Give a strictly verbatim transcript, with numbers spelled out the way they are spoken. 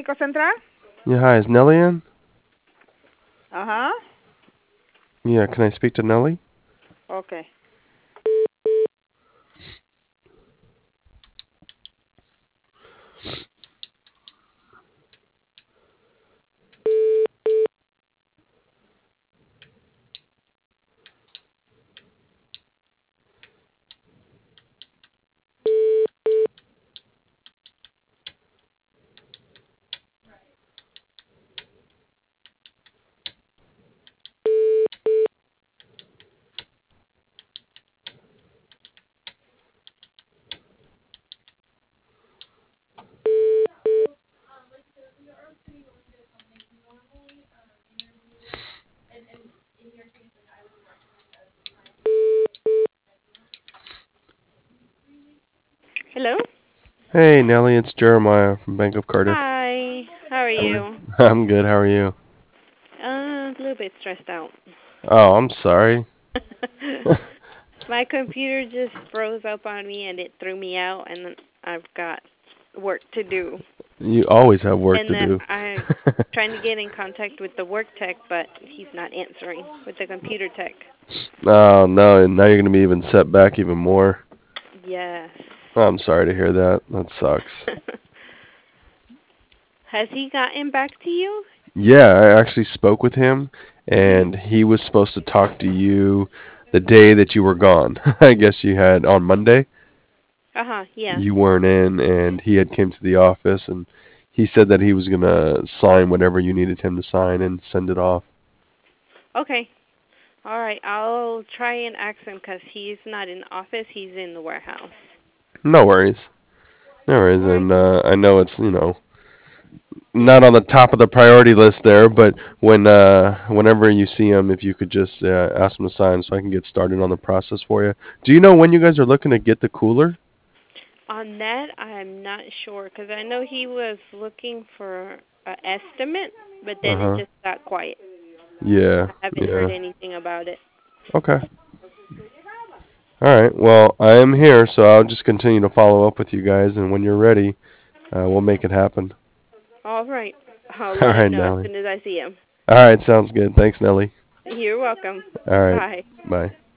Mexico Central? Yeah, hi, is Nellie in? Uh-huh. Yeah, can I speak to Nellie? Okay. Hello? Hey, Nellie, it's Jeremiah from Bank of Cardiff. Hi. How are How are you? you? I'm good, how are you? Uh, a little bit stressed out. Oh, I'm sorry. My computer just froze up on me and it threw me out, and then I've got work to do. You always have work And to then do. I'm trying to get in contact with the work tech, but he's not answering with the computer tech. Oh, no, and now you're going to be even set back even more. Yes. I'm sorry to hear that. That sucks. Has he gotten back to you? Yeah, I actually spoke with him, Mhm. and he was supposed to talk to you the day that you were gone. I guess you had on Monday. Uh-huh, yeah. You weren't in, and he had came to the office, and he said that he was going to sign whatever you needed him to sign and send it off. Okay. All right. I'll try and ask him because he's not in the office. He's in the warehouse. No worries. No worries, All right. and uh, I know it's, you know, not on the top of the priority list there, but when uh, whenever you see him, if you could just uh, ask him to sign so I can get started on the process for you. Do you know when you guys are looking to get the cooler? On that, I'm not sure because I know he was looking for an estimate, but then it Uh-huh. just got quiet. Yeah, I haven't heard yeah. anything about it. Okay. All right. Well, I am here, so I'll just continue to follow up with you guys, and when you're ready, uh, we'll make it happen. All right. I'll All let him right, know as Nelly. soon as I see him. All right, sounds good. Thanks, Nelly. You're welcome. All right. Bye. Bye.